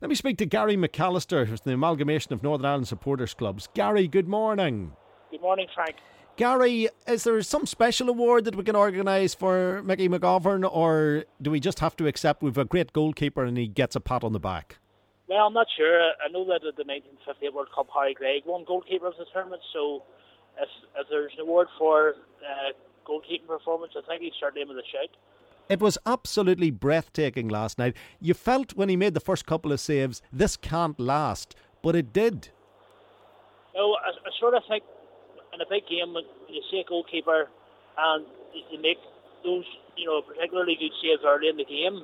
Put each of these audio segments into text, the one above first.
Let me speak to Gary McAllister, who's the amalgamation of Northern Ireland supporters clubs. Gary, good morning. Good morning, Frank. Gary, is there some special award that we can organise for Mickey McGovern, or do we just have to accept we've a great goalkeeper and he gets a pat on the back? Well, I'm not sure. I know that at the 1958 World Cup, Harry Gregg won goalkeeper of the tournament, so if there's an award for goalkeeping performance, I think he's certainly in with a shout. It was absolutely breathtaking last night. You felt when he made the first couple of saves, this can't last, but it did. No, I sort of think in a big game when you see a goalkeeper and you make those, particularly good saves early in the game,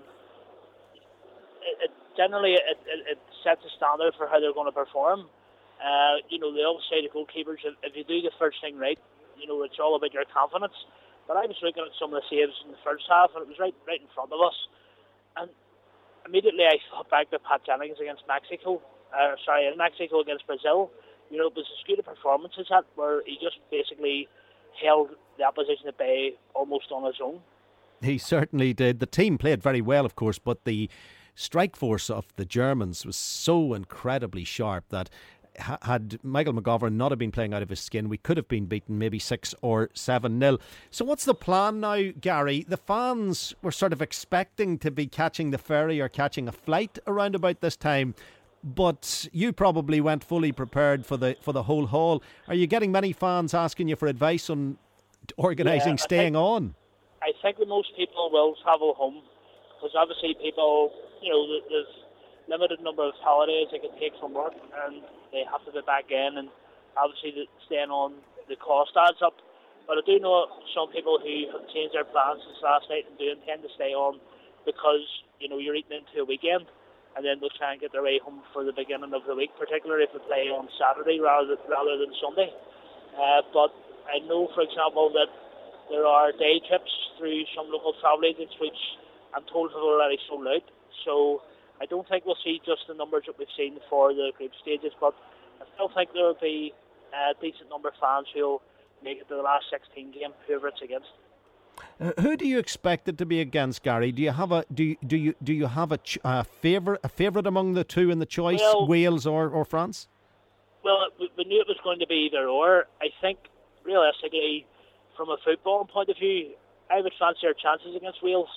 it generally sets a standard for how they're going to perform. They always say to goalkeepers, if you do the first thing right, it's all about your confidence. But I was looking at some of the saves in the first half, and it was right in front of us. And immediately I thought back to Pat Jennings against Mexico against Brazil. It was as good a performance as that, where he just basically held the opposition at bay almost on his own. He certainly did. The team played very well, of course, but the strike force of the Germans was so incredibly sharp that had Michael McGovern not have been playing out of his skin, we could have been beaten maybe 6 or 7-0. So what's the plan now, Gary? The fans were sort of expecting to be catching the ferry or catching a flight around about this time, but you probably went fully prepared for the whole haul. Are you getting many fans asking you for advice on organising staying on? I think that most people will travel home, because obviously people, there's limited number of holidays they can take from work, and they have to be back in, and obviously staying on, the cost adds up. But I do know some people who have changed their plans since last night and do intend to stay on, because you're eating into a weekend, and then they'll try and get their way home for the beginning of the week, particularly if they play on Saturday rather than Sunday. But I know, for example, that there are day trips through some local travel agents which I'm told have already sold out. So I don't think we'll see just the numbers that we've seen for the group stages, but I still think there will be a decent number of fans who will make it to the last 16 game, whoever it's against. Who do you expect it to be against, Gary? Do you have a favourite among the two in the choice, Wales or France? Well, we knew it was going to be either or. I think realistically, from a football point of view, I would fancy our chances against Wales.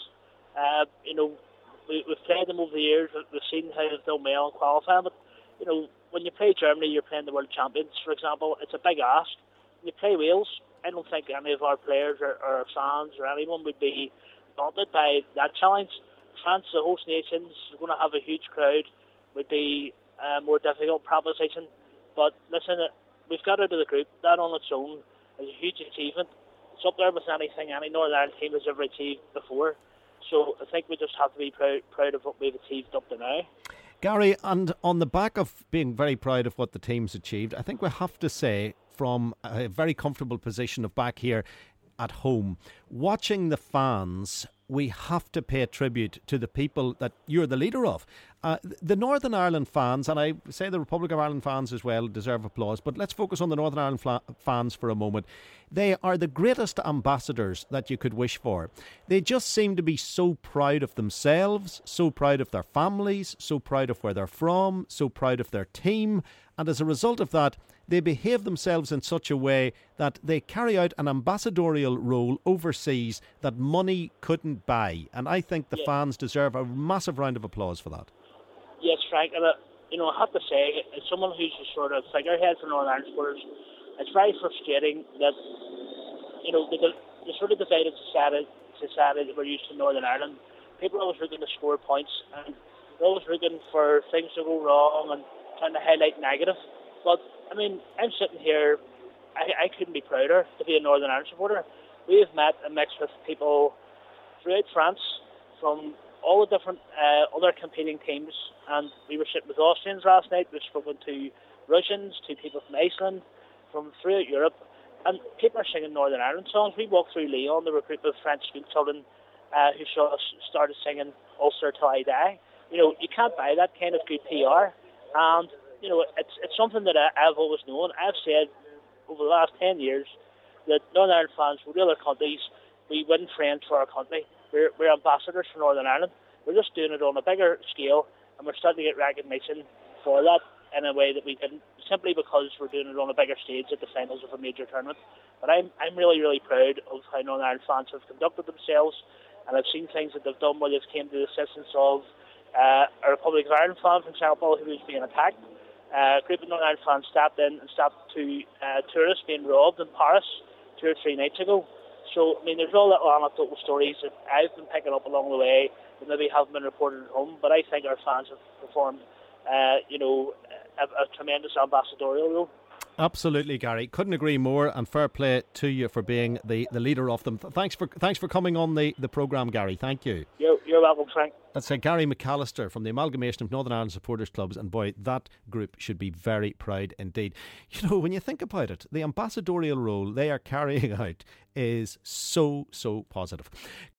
We've played them over the years. We've seen how they've done well in qualifying. But when you play Germany, you're playing the world champions, for example. It's a big ask. When you play Wales, I don't think any of our players or our fans or anyone would be daunted by that challenge. France, the host nations, is going to have a huge crowd. Would be a more difficult proposition. But listen, we've got out of the group. That on its own is a huge achievement. It's up there with anything any Northern Ireland team has ever achieved before. So I think we just have to be proud of what we've achieved up to now. Gary, and on the back of being very proud of what the team's achieved, I think we have to say, from a very comfortable position of back here at home, watching the fans, we have to pay tribute to the people that you're the leader of. The Northern Ireland fans, and I say the Republic of Ireland fans as well, deserve applause, but let's focus on the Northern Ireland fans for a moment. They are the greatest ambassadors that you could wish for. They just seem to be so proud of themselves, so proud of their families, so proud of where they're from, so proud of their team, and as a result of that, they behave themselves in such a way that they carry out an ambassadorial role overseas that money couldn't buy. And I think the fans deserve a massive round of applause for that. Yes, Frank, and I have to say, as someone who's a sort of figurehead for Northern Ireland supporters, it's very frustrating that the sort of divided society that we're used to in Northern Ireland. People are always looking to score points, and they're always looking for things to go wrong and trying to highlight negative. But I'm sitting here, I couldn't be prouder to be a Northern Ireland supporter. We have met and mixed with people throughout France from all the different other competing teams, and we were sitting with Austrians last night. We've spoken to Russians, to people from Iceland, from throughout Europe, and people are singing Northern Ireland songs. We walked through Lyon, there were a group of French school children who saw us started singing Ulster Till I Die. You can't buy that kind of good PR, and it's something that I've always known. I've said over the last 10 years that Northern Ireland fans will other countries, we win friends for our country. We're ambassadors for Northern Ireland. We're just doing it on a bigger scale, and we're starting to get recognition for that in a way that we didn't, simply because we're doing it on a bigger stage at the finals of a major tournament. But I'm really, really proud of how Northern Ireland fans have conducted themselves, and I've seen things that they've done where they've came to the assistance of a Republic of Ireland fan, for example, who was being attacked. A group of Northern Ireland fans stepped in and stopped two tourists being robbed in Paris 2 or 3 nights ago. So, I mean, there's all little anecdotal stories that I've been picking up along the way that maybe haven't been reported at home, but I think our fans have performed, a tremendous ambassadorial role. Absolutely, Gary. Couldn't agree more, and fair play to you for being the leader of them. Thanks for coming on the programme, Gary. Thank you. You're welcome, Frank. That's Gary McAllister from the Amalgamation of Northern Ireland Supporters Clubs, and boy, that group should be very proud indeed. You know, when you think about it, the ambassadorial role they are carrying out is so positive.